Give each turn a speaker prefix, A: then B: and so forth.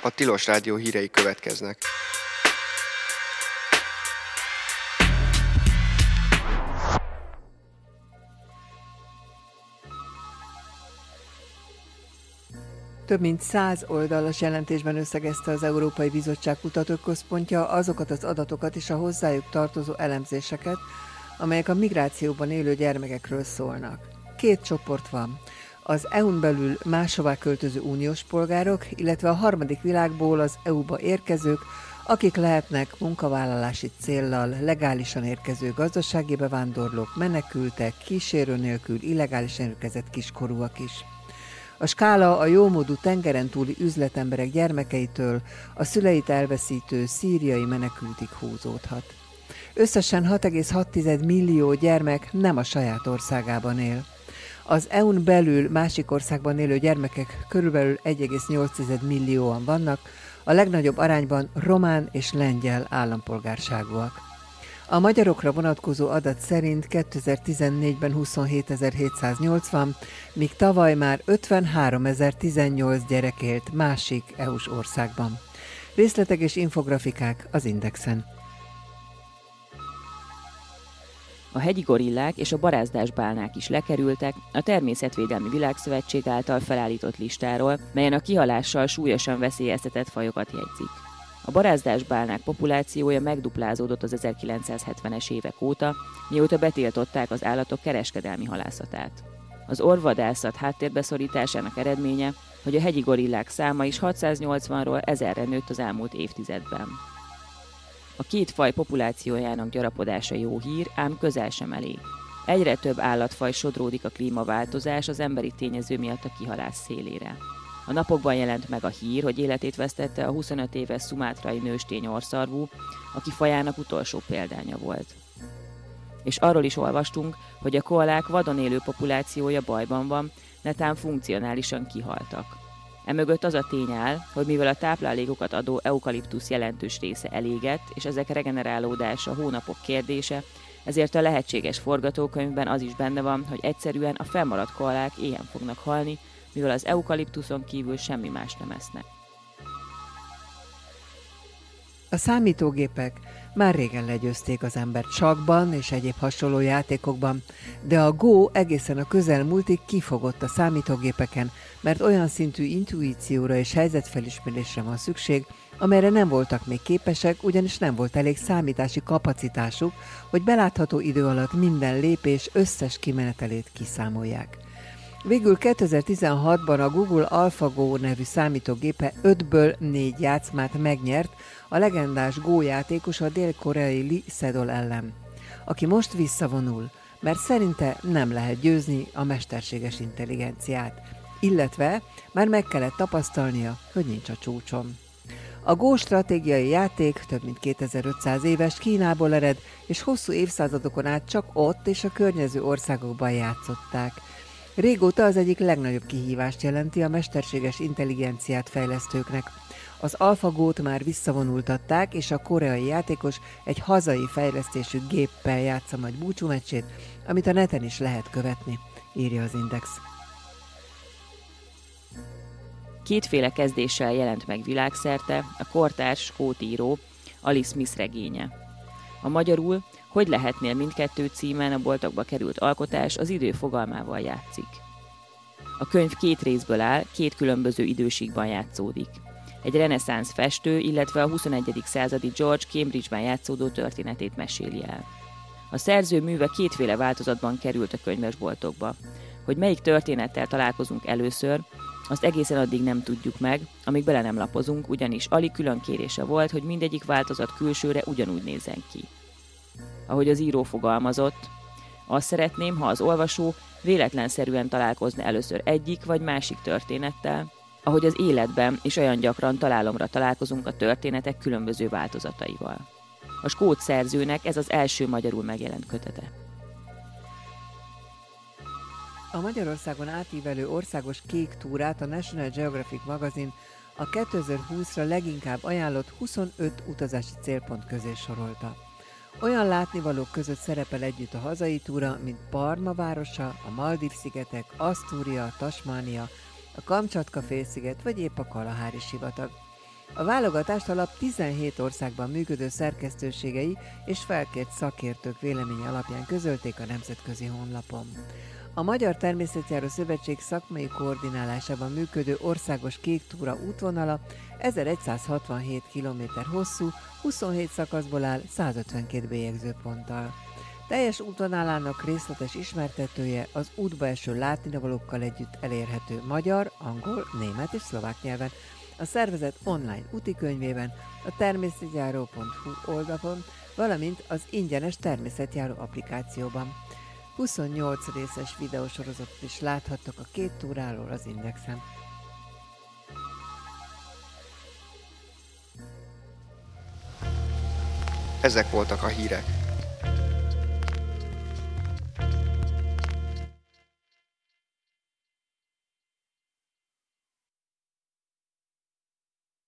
A: A Tilos Rádió hírei következnek.
B: Több mint 100 oldalas jelentésben összegezte az Európai Bizottság kutatóközpontja azokat az adatokat és a hozzájuk tartozó elemzéseket, amelyek a migrációban élő gyermekekről szólnak. Két csoport van. Az EU-n belül máshová költöző uniós polgárok, illetve a harmadik világból az EU-ba érkezők, akik lehetnek munkavállalási céllal legálisan érkező gazdasági bevándorlók, menekültek, kísérő nélkül illegálisan érkezett kiskorúak is. A skála a jómódú tengeren túli üzletemberek gyermekeitől a szüleit elveszítő szíriai menekültig húzódhat. Összesen 6,6 millió gyermek nem a saját országában él. Az EU-n belül másik országban élő gyermekek körülbelül 1,8 millióan vannak, a legnagyobb arányban román és lengyel állampolgárságúak. A magyarokra vonatkozó adat szerint 2014-ben 27.780, míg tavaly már 53.018 gyerek élt másik EU-s országban. Részletek és infografikák az Indexen.
C: A hegyi gorillák és a barázdásbálnák is lekerültek a Természetvédelmi Világszövetség által felállított listáról, melyen a kihalással súlyosan veszélyeztetett fajokat jegyzik. A barázdásbálnák populációja megduplázódott az 1970-es évek óta, mióta betiltották az állatok kereskedelmi halászatát. Az orvvadászat háttérbeszorításának eredménye, hogy a hegyi gorillák száma is 680-ról 1000-re nőtt az elmúlt évtizedben. A két faj populációjának gyarapodása jó hír, ám közel sem elég. Egyre több állatfaj sodródik a klímaváltozás az emberi tényező miatt a kihalás szélére. A napokban jelent meg a hír, hogy életét vesztette a 25 éves szumátrai nőstény orrszarvú, aki fajának utolsó példánya volt. És arról is olvastunk, hogy a koalák vadon élő populációja bajban van, netán funkcionálisan kihaltak. Emögött az a tény áll, hogy mivel a táplálékokat adó eukaliptusz jelentős része elégett, és ezek regenerálódása hónapok kérdése, ezért a lehetséges forgatókönyvben az is benne van, hogy egyszerűen a fennmaradt koalák éhen fognak halni, mivel az eukaliptuszon kívül semmi más nem esznek.
B: A számítógépek már régen legyőzték az embert sakkban és egyéb hasonló játékokban, de a Go egészen a közelmúltig kifogott a számítógépeken, mert olyan szintű intuícióra és helyzetfelismerésre van szükség, amelyre nem voltak még képesek, ugyanis nem volt elég számítási kapacitásuk, hogy belátható idő alatt minden lépés összes kimenetelét kiszámolják. Végül 2016-ban a Google AlphaGo nevű számítógépe 5-ből 4 játszmát megnyert a legendás Go játékos a dél-koreai Lee Sedol ellen, aki most visszavonul, mert szerinte nem lehet győzni a mesterséges intelligenciát, illetve már meg kellett tapasztalnia, hogy nincs a csúcson. A Go stratégiai játék több mint 2500 éves, Kínából ered, és hosszú évszázadokon át csak ott és a környező országokban játszották. Régóta az egyik legnagyobb kihívást jelenti a mesterséges intelligenciát fejlesztőknek. Az AlphaGót már visszavonultatták, és a koreai játékos egy hazai fejlesztésű géppel játsza majd búcsúmeccsét, amit a neten is lehet követni, írja az Index.
C: Kétféle kezdéssel jelent meg világszerte a kortárs skót író Alice Smith regénye. A magyarul Hogy lehetnél mindkettő címen a boltokba került alkotás az idő fogalmával játszik. A könyv 2 részből áll, 2 különböző időségben játszódik. Egy reneszánsz festő, illetve a 21. századi George Cambridge-ben játszódó történetét meséli el. A szerző műve 2 változatban került a könyvesboltokba. Hogy melyik történettel találkozunk először, azt egészen addig nem tudjuk meg, amíg bele nem lapozunk, ugyanis Ali külön kérése volt, hogy mindegyik változat külsőre ugyanúgy nézzen ki. Ahogy az író fogalmazott, azt szeretném, ha az olvasó véletlenszerűen találkozna először egyik vagy másik történettel, ahogy az életben is olyan gyakran találomra találkozunk a történetek különböző változataival. A skót szerzőnek ez az első magyarul megjelent kötete.
B: A Magyarországon átívelő országos kék túrát a National Geographic magazin a 2020-ra leginkább ajánlott 25 utazási célpont közé sorolta. Olyan látnivalók között szerepel együtt a hazai túra, mint Parma városa, a Maldív-szigetek, Asztúria, Tasmánia, a Kamcsatka-félsziget vagy épp a Kalahári-sivatag. A válogatást a lap 17 országban működő szerkesztőségei és felkért szakértők véleménye alapján közölték a nemzetközi honlapon. A Magyar Természetjáró Szövetség szakmai koordinálásában működő országos kék túra útvonala 1167 km hosszú, 27 szakaszból áll 152 bélyegzőponttal. Teljes útvonalának részletes ismertetője az útba eső látnivalókkal együtt elérhető magyar, angol, német és szlovák nyelven, a szervezet online útikönyvében, a természetjáró.hu oldalon, valamint az ingyenes természetjáró applikációban. 28 részes videósorozatot is láthattak a két túráról az Indexen.
A: Ezek voltak a hírek.